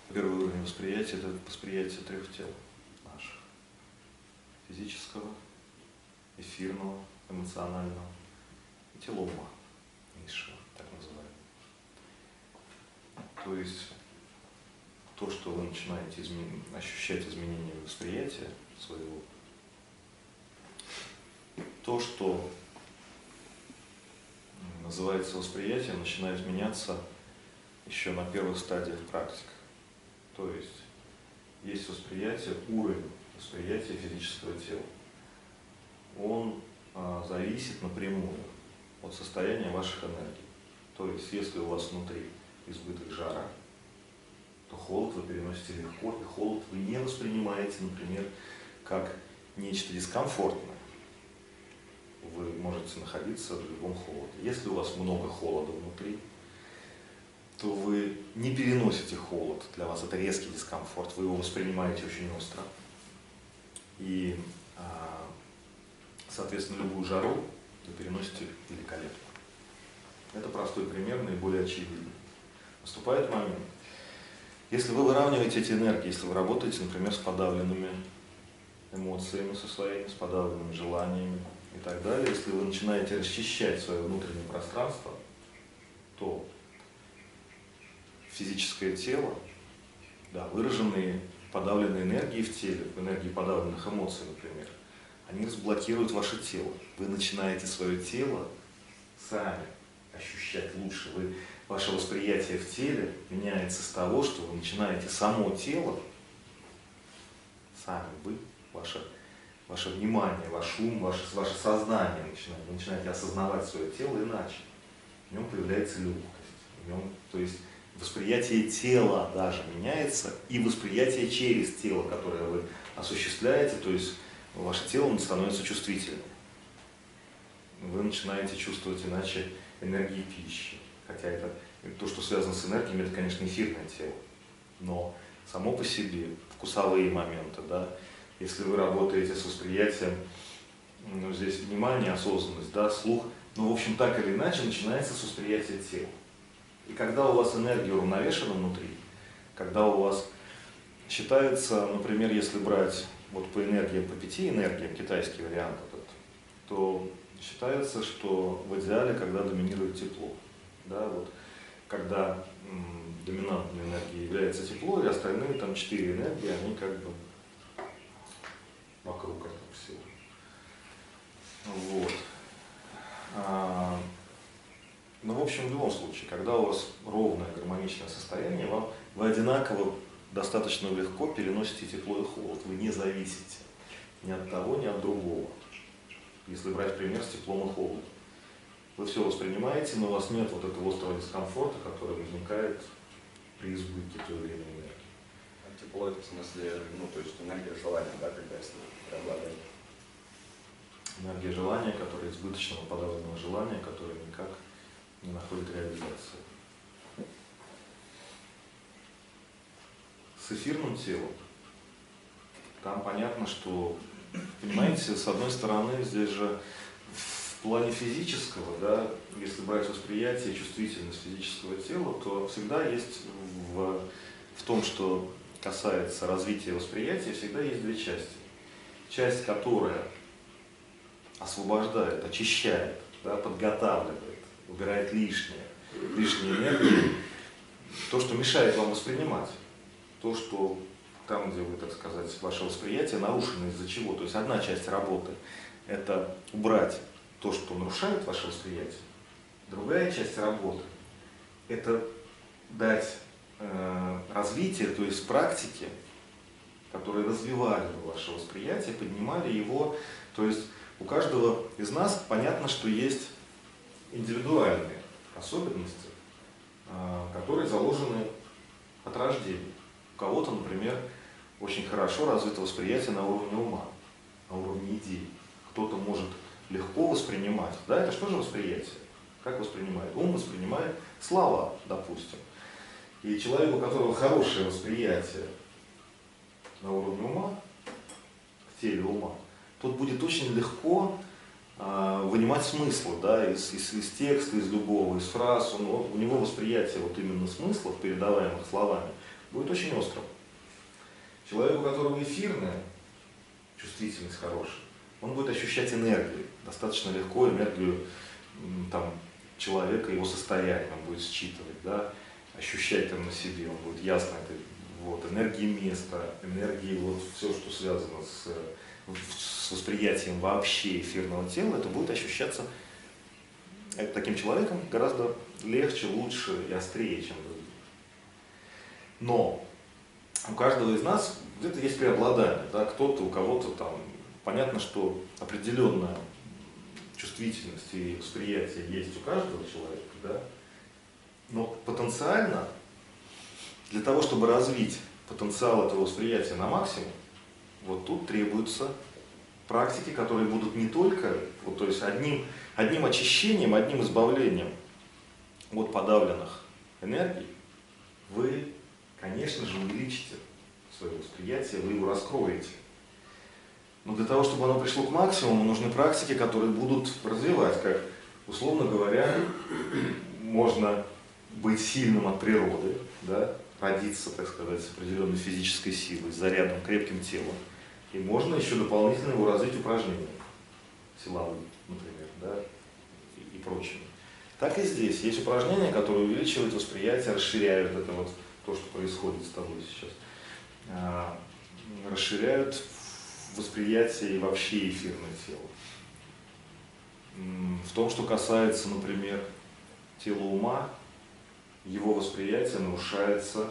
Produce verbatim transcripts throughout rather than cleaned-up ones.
Первый уровень восприятия – это восприятие трех тел наших. Физического, эфирного, эмоционального и тела ума, низшего, так называемого. То есть то, что вы начинаете измен... ощущать изменения восприятия своего, то, что называется восприятием, начинает меняться еще на первых стадиях практик. То есть есть восприятие, уровень восприятия физического тела. Он а, зависит напрямую от состояния ваших энергий. То есть если у вас внутри избыток жара, то холод вы переносите легко, и холод вы не воспринимаете, например, как нечто дискомфортное. Вы можете находиться в любом холоде. Если у вас много холода внутри, то вы не переносите холод. Для вас это резкий дискомфорт, вы его воспринимаете очень остро. И, соответственно, любую жару вы переносите великолепно. Это простой пример, наиболее очевидный. Наступает момент. Если вы выравниваете эти энергии, если вы работаете, например, с подавленными эмоциями со своими, с подавленными желаниями и так далее, если вы начинаете расчищать свое внутреннее пространство, то физическое тело, да, выраженные подавленные энергии в теле, энергии подавленных эмоций, например, они разблокируют ваше тело. Вы начинаете свое тело сами ощущать лучше. Вы, ваше восприятие в теле меняется с того, что вы начинаете само тело, сами вы, ваше, ваше внимание, ваш ум, ваше, ваше сознание начинает, вы начинаете осознавать свое тело иначе. В нем появляется легкость. В нем, то есть восприятие тела даже меняется, и восприятие через тело, которое вы осуществляете, то есть ваше тело становится чувствительным. Вы начинаете чувствовать иначе энергии пищи. Хотя это, то, что связано с энергиями, это, конечно, эфирное тело. Но само по себе вкусовые моменты, да, если вы работаете с восприятием, ну, здесь внимание, осознанность, да, слух, ну, в общем, так или иначе начинается с восприятия тела. И когда у вас энергия уравновешена внутри, когда у вас считается, например, если брать вот по энергиям, по пяти энергиям, китайский вариант этот, то считается, что в идеале, когда доминирует тепло, да, вот, когда м, доминантной энергией является тепло, и остальные там четыре энергии, они как бы вокруг этого всего. Вот. А, ну, в общем, в любом случае, когда у вас ровное, гармоничное состояние, вам, вы одинаково, достаточно легко переносите тепло и холод. Вы не зависите ни от того, ни от другого. Если брать пример с теплом и холодом. Вы все воспринимаете, но у вас нет вот этого острого дискомфорта, который возникает при избытке той или иной энергии. А тепло это в смысле, ну, то есть энергия желания, да, когда если преобладает? Энергия желания, которая избыточного подавленного желания, которое никак не находит реализации. С эфирным телом там понятно, что, понимаете, с одной стороны, здесь же в плане физического, да, если брать восприятие, чувствительность физического тела, то всегда есть в, в том, что касается развития восприятия, всегда есть две части. Часть, которая освобождает, очищает, да, подготавливает, убирает лишнее, лишние энергии, то, что мешает вам воспринимать, то, что там, где вы, так сказать, ваше восприятие нарушено из-за чего. То есть одна часть работы – это убрать то, что нарушает ваше восприятие. Другая часть работы – это дать э, развитие, то есть практики, которые развивали ваше восприятие, поднимали его. То есть у каждого из нас понятно, что есть индивидуальные особенности, э, которые заложены от рождения. У кого-то, например, очень хорошо развито восприятие на уровне ума, на уровне идей. Кто-то может легко воспринимать. Да, это что же восприятие? Как воспринимает? Ум воспринимает слова, допустим. И человек, у которого хорошее восприятие на уровне ума, в теле ума, тот будет очень легко э, вынимать смыслы, да, из, из, из текста, из любого, из фраз. Он, у него восприятие вот именно смыслов, передаваемых словами, будет очень острым. Человек, у которого эфирная чувствительность хорошая, он будет ощущать энергию, достаточно легко энергию там, человека, его состояние, он будет считывать, да, ощущать там на себе, он будет ясно это, вот, энергии места, энергии, вот все, что связано с, с восприятием вообще эфирного тела, это будет ощущаться таким человеком гораздо легче, лучше и острее, чем другим. Но у каждого из нас где-то есть преобладание, да, кто-то, у кого-то там, понятно, что определенная чувствительность и восприятие есть у каждого человека, да, но потенциально для того, чтобы развить потенциал этого восприятия на максимум, вот тут требуются практики, которые будут не только, вот, то есть одним, одним очищением, одним избавлением от подавленных энергий, вы, конечно же, увеличите свое восприятие, вы его раскроете. Но для того, чтобы оно пришло к максимуму, нужны практики, которые будут развивать, как, условно говоря, можно быть сильным от природы, да, родиться, так сказать, с определенной физической силой, с зарядом, крепким телом. И можно еще дополнительно его развить упражнениями, силовыми, например, да, и, и прочими. Так и здесь есть упражнения, которые увеличивают восприятие, расширяют это вот то, что происходит с тобой сейчас, а, расширяют восприятие и вообще эфирное тело. В том, что касается, например, тела ума, его восприятие нарушается,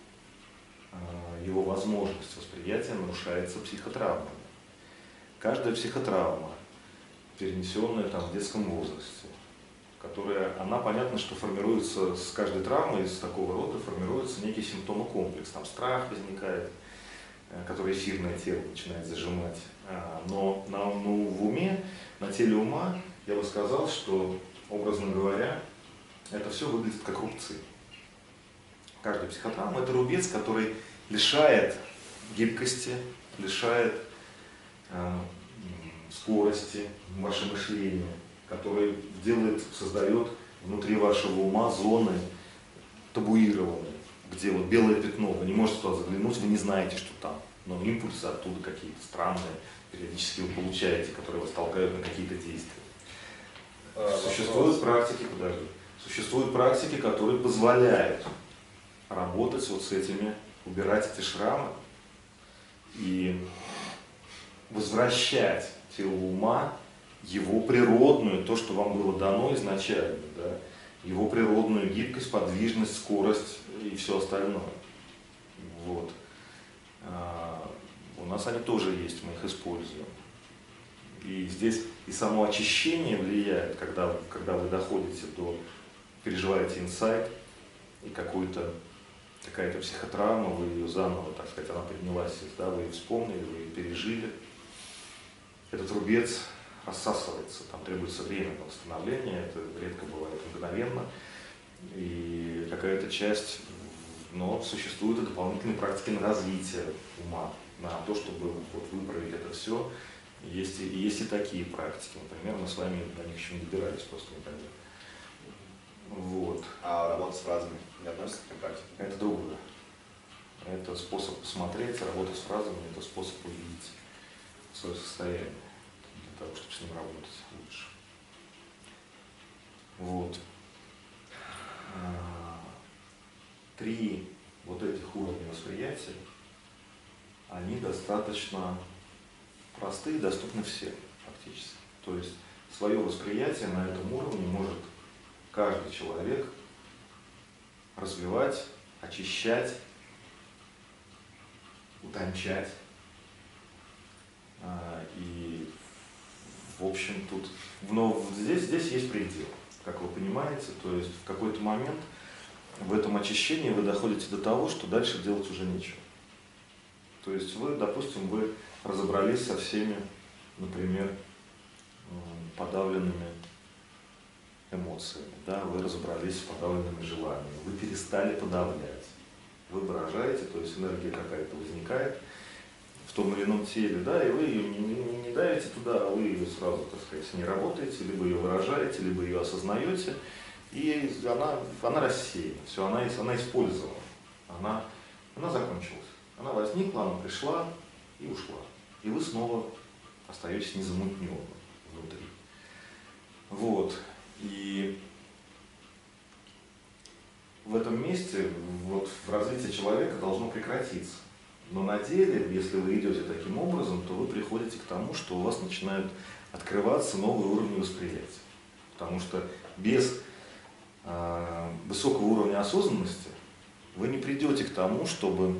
его возможность восприятия нарушается психотравмами. Каждая психотравма, перенесенная там, в детском возрасте, которая, она, понятно, что формируется с каждой травмой, из такого рода формируется некий симптомокомплекс. Там страх возникает, который эфирное тело начинает зажимать. Но на, ну, в уме, на теле ума, я бы сказал, что, образно говоря, это все выглядит как рубцы. Каждая психотравма – это рубец, который лишает гибкости, лишает э, скорости ваше мышление, который делает, создает внутри вашего ума зоны табуированные, где вот белое пятно, вы не можете туда заглянуть, вы не знаете, что там, но импульсы оттуда какие-то странные, периодически вы получаете, которые вас толкают на какие-то действия. А, Существуют практики, подожди, существуют практики, которые позволяют работать вот с этими, убирать эти шрамы и возвращать телу ума его природную, то, что вам было дано изначально, да, его природную гибкость, подвижность, скорость и все остальное. Вот. А, у нас они тоже есть, мы их используем. И здесь и само очищение влияет, когда, когда вы доходите до, переживаете инсайт, и какую-то какая-то психотравма, вы ее заново, так сказать, она поднялась, да, вы ее вспомнили, вы ее пережили. Этот рубец рассасывается, там требуется время на восстановление, это редко бывает мгновенно. И какая-то часть, но существуют и дополнительные практики на развитие ума, на то, чтобы вот выправить это все. Есть и, есть и такие практики, например, мы с вами до них еще не добирались просто никогда. Вот. А работа с фразами не относится к этой практике? Это другое. Это способ посмотреть, работа с фразами, это способ увидеть свое состояние, для того, чтобы с ним работать лучше. Вот. Три вот этих уровня восприятия, они достаточно простые, доступны всем фактически. То есть свое восприятие на этом уровне может каждый человек развивать, очищать, утончать. И, в общем, тут, но здесь, здесь есть предел, как вы понимаете, то есть в какой-то момент в этом очищении вы доходите до того, что дальше делать уже нечего. То есть вы, допустим, вы разобрались со всеми, например, подавленными эмоциями, да, вы разобрались с подавленными желаниями, вы перестали подавлять, вы выражаете, то есть энергия какая-то возникает в том или ином теле, да, и вы ее не, не, не давите туда, а вы ее сразу, так сказать, не работаете, либо ее выражаете, либо ее осознаете, и она, она рассеяна, все, она, она использована, она Она закончилась. Она возникла, она пришла и ушла. И вы снова остаетесь незамутненным внутри. Вот. И в этом месте вот, в развитии человека должно прекратиться. Но на деле, если вы идете таким образом, то вы приходите к тому, что у вас начинают открываться новые уровни восприятия. Потому что без э, высокого уровня осознанности вы не придете к тому, чтобы,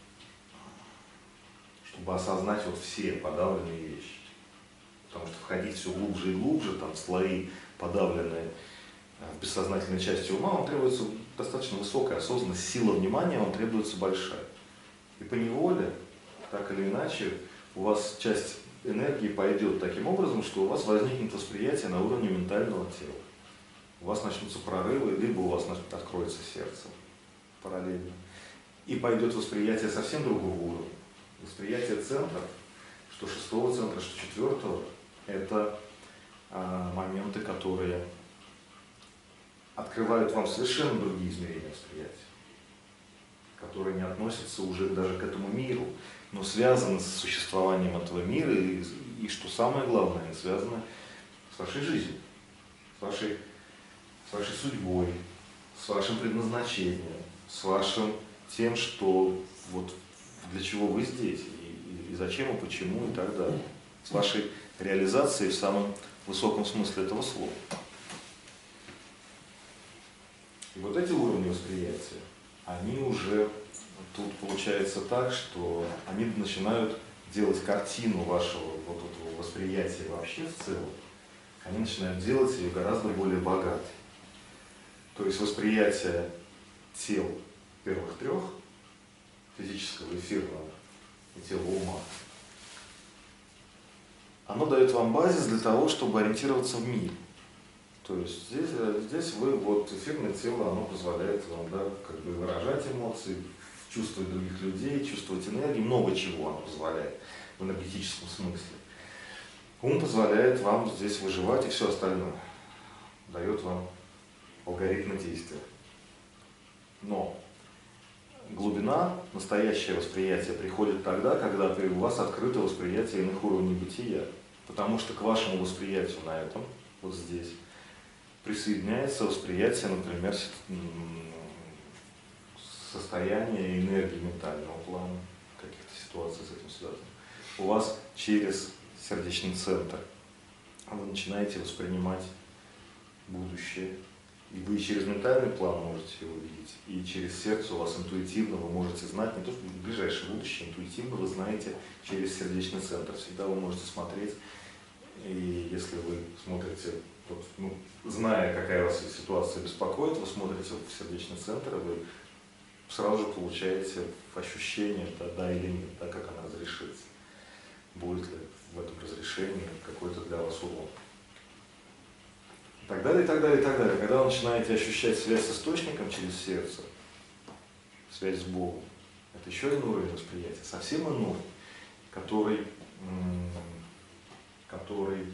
чтобы осознать вот все подавленные вещи. Потому что входить все глубже и глубже, там слои подавленные в бессознательной части ума, вам требуется достаточно высокая осознанность, сила внимания вам требуется большая. И поневоле, так или иначе, у вас часть энергии пойдет таким образом, что у вас возникнет восприятие на уровне ментального тела. У вас начнутся прорывы, либо у вас откроется сердце параллельно. И пойдет восприятие совсем другого уровня. Восприятие центра, что шестого центра, что четвертого, это а, моменты, которые открывают вам совершенно другие измерения восприятия, которые не относятся уже даже к этому миру, но связаны с существованием этого мира и, и что самое главное, они связаны с вашей жизнью, с вашей, с вашей судьбой, с вашим предназначением, с вашим тем, что вот для чего вы здесь, и, и, и зачем, и почему, и так далее. С вашей реализацией в самом высоком смысле этого слова. И вот эти уровни восприятия, они уже тут получается так, что они начинают делать картину вашего вот этого восприятия вообще в целом, они начинают делать ее гораздо более богатой. То есть восприятие тел первых трех, физического, эфирного и тела ума, оно дает вам базис для того, чтобы ориентироваться в мире. То есть здесь, здесь вы, вот эфирное тело, оно позволяет вам, да, как бы выражать эмоции, чувствовать других людей, чувствовать энергию, много чего оно позволяет в энергетическом смысле. Ум позволяет вам здесь выживать и все остальное. Дает вам алгоритмы действия. Но глубина, настоящее восприятие приходит тогда, когда у вас открыто восприятие иных уровней бытия. Потому что к вашему восприятию на этом, вот здесь, присоединяется восприятие, например, состояния энергии ментального плана, каких-то ситуаций с этим связано. У вас через сердечный центр вы начинаете воспринимать будущее. И вы через ментальный план можете его видеть, и через сердце у вас интуитивно вы можете знать, не то что в ближайшее будущее, интуитивно вы знаете через сердечный центр. Всегда вы можете смотреть, и если вы смотрите, вот, ну, зная, какая вас ситуация беспокоит, вы смотрите в сердечный центр, и вы сразу же получаете ощущение, да, да или нет, да, как она разрешится. Будет ли в этом разрешении какой-то для вас урон. И так далее, и так далее, и так далее. Когда вы начинаете ощущать связь с источником через сердце, связь с Богом, это еще один уровень восприятия, совсем иной, который, который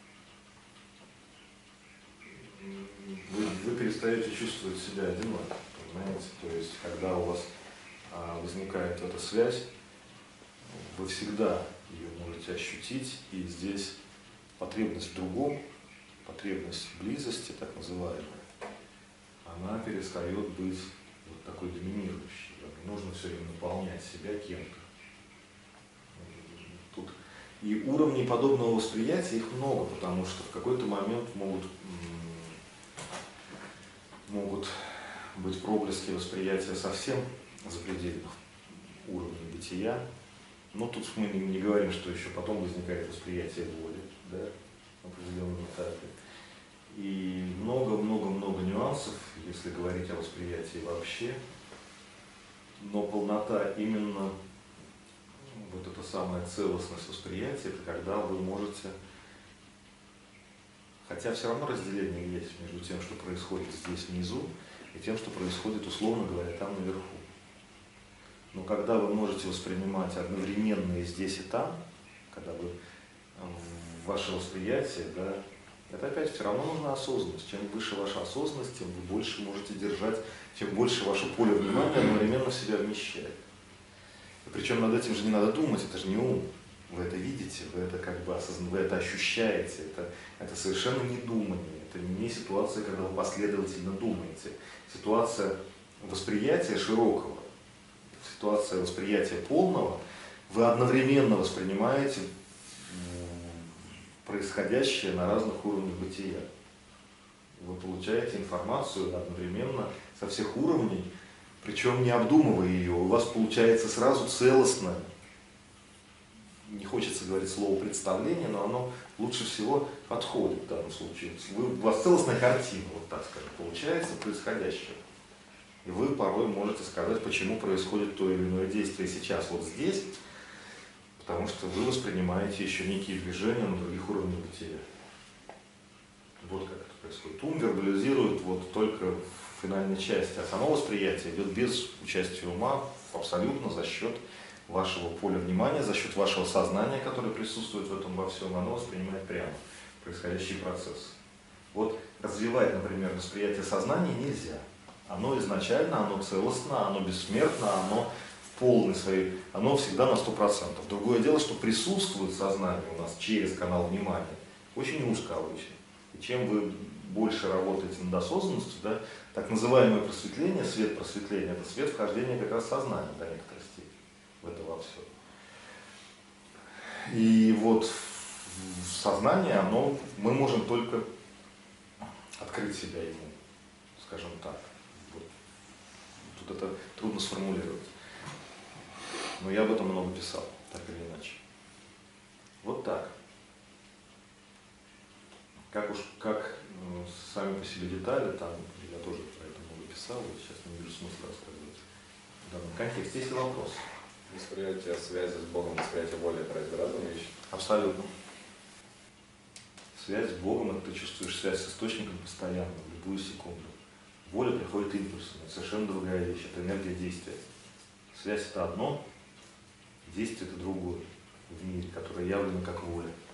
вы, вы перестаете чувствовать себя одиноко, понимаете? То есть, когда у вас а, возникает эта связь, вы всегда ее можете ощутить, и здесь потребность в другом, потребность в близости, так называемая, она перестает быть вот такой доминирующей. Не нужно все время наполнять себя кем-то. Тут и уровней подобного восприятия их много, потому что в какой-то момент могут, могут быть проблески восприятия совсем запредельных уровней бытия. Но тут мы не, не говорим, что еще потом возникает восприятие воли, да, на определенном этапе. И много-много-много нюансов, если говорить о восприятии вообще. Но полнота именно, вот эта самая целостность восприятия, это когда вы можете, хотя все равно разделение есть между тем, что происходит здесь внизу, и тем, что происходит, условно говоря, там наверху. Но когда вы можете воспринимать одновременно и здесь, и там, когда вы ваше восприятие, да, это опять все равно нужна осознанность. Чем выше ваша осознанность, тем вы больше можете держать, чем больше ваше поле внимания одновременно оно в себя вмещает. И причем над этим же не надо думать, это же не ум. Вы это видите, вы это как бы осознаете, вы это ощущаете, это, это совершенно не думание, это не ситуация, когда вы последовательно думаете. Ситуация восприятия широкого, ситуация восприятия полного, вы одновременно воспринимаете происходящее на разных уровнях бытия. Вы получаете информацию одновременно со всех уровней, причем не обдумывая ее, у вас получается сразу целостное. Не хочется говорить слово представление, но оно лучше всего подходит в данном случае. Вы, у вас целостная картина, вот так скажем, получается происходящее. И вы порой можете сказать, почему происходит то или иное действие сейчас вот здесь, потому что вы воспринимаете еще некие движения на других уровнях бытия. Вот как это происходит. Ум вербализирует вот только в финальной части, а само восприятие идет без участия ума, абсолютно за счет вашего поля внимания, за счет вашего сознания, которое присутствует в этом во всем, оно воспринимает прямо происходящий процесс. Вот развивать, например, восприятие сознания нельзя. Оно изначально, оно целостно, оно бессмертно, оно в полной своей, оно всегда на сто процентов. Другое дело, что присутствует сознание у нас через канал внимания, очень узко обычно. И чем вы больше работаете над осознанностью, да, так называемое просветление, свет просветления, это свет вхождения как раз сознания до некоторой степени в это во все. И вот сознание, оно, мы можем только открыть себя ему, скажем так. Вот. Тут это трудно сформулировать. Но я об этом много писал, так или иначе. Вот так. Как уж, как ну, сами по себе детали, там я тоже про это много писал, и сейчас не вижу смысла рассказывать в данном контексте. Есть ли вопрос? Восприятие связи с Богом, восприятие воли — это разве разные вещи? Абсолютно. Связь с Богом — это ты чувствуешь связь с источником постоянно, в любую секунду. Воля приходит импульсом, это совершенно другая вещь, это энергия действия. Связь — это одно, действие — это другое в мире, которое явлено как воля.